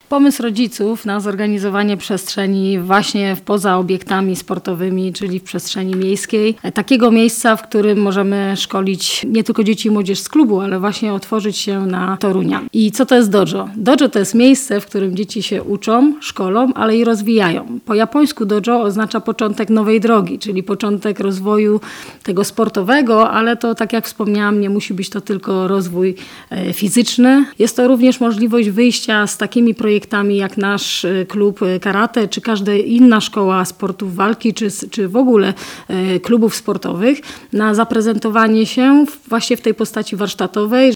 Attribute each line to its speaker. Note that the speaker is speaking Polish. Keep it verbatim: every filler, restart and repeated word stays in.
Speaker 1: Pomysł rodziców na zorganizowanie przestrzeni właśnie poza obiektami sportowymi, czyli w przestrzeni miejskiej. Takiego miejsca, w którym możemy szkolić nie tylko dzieci i młodzież z klubu, ale właśnie otworzyć się na Torunia. I co to jest dojo? Dojo to jest miejsce, w którym dzieci się uczą, szkolą, ale i rozwijają. Po japońsku dojo oznacza początek nowej drogi, czyli początek rozwoju tego sportowego, ale to tak jak wspomniałam, nie musi być to tylko rozwój e, fizyczny. Jest to również możliwość wyjścia z takimi projektami jak nasz klub karate, czy każda inna szkoła sportów walki, czy, czy w ogóle e, klubów sportowych na zaprezentowanie się właśnie w tej postaci warsztatowej.